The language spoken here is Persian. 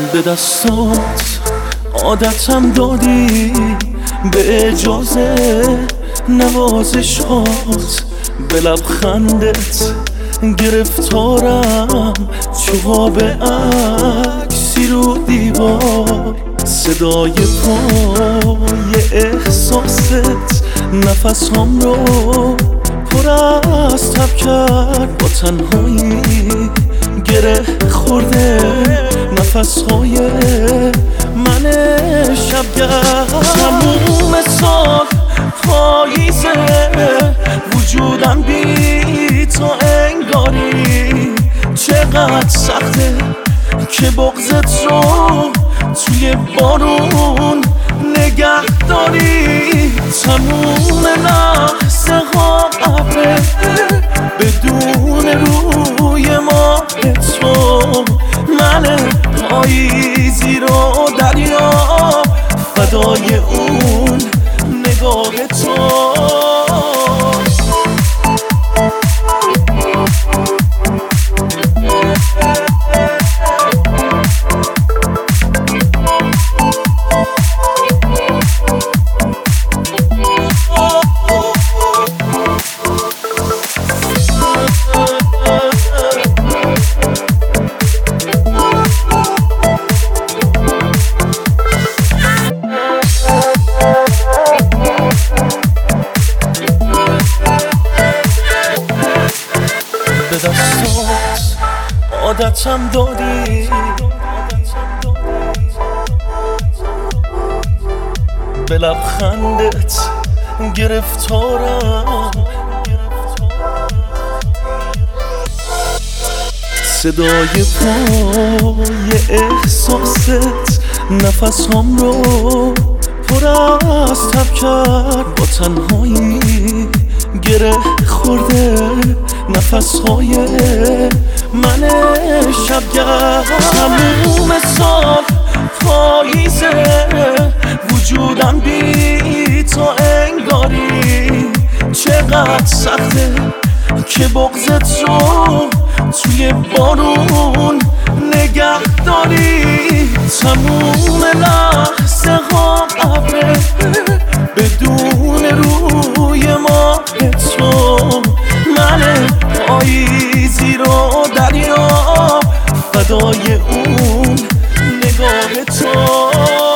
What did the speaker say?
به دستات عادتم دادی، به اجازه نوازشات، به لبخندت گرفتارم، چوب عکسی رو دیوار، صدای پای احساست نفسام رو پر از تب کرد، با تنهایی گره خورده نفسهای من شبگرد. تموم سال پاییزه، وجودم بی تو انگاری، چقدر سخته که بغضت رو توی بارون نگه داری. تموم لحظه ها ابره بدون روی ماه تو، من پاییزی رو دریا، فدای اون نگاه تو. به دستات عادتم دادی، به لبخندت گرفتارم، صدای پای احساست نفسام رو پر از تب کرد، با تنهایی گره خورده نفسهای من شبگرد. تموم سال پاییزه، وجودم بی تو انگاری، چقدر سخته که بغضت رو توی بارون نگه داری. تموم لحظه ها ابره بدون روی ماه تو، من پاییزی رو دریا، فدای اون نگاه تو.